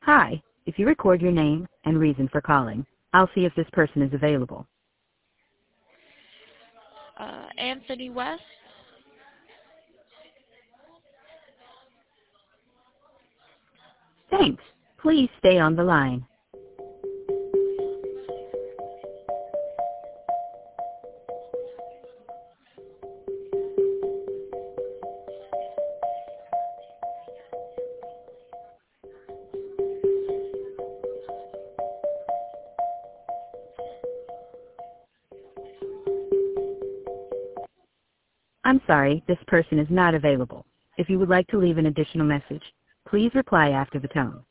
Hi, if you record your name and reason for calling, I'll see if this person is available. Anthony West. Thanks. Please stay on the line. I'm sorry, this person is not available. If you would like to leave an additional message, please reply after the tone.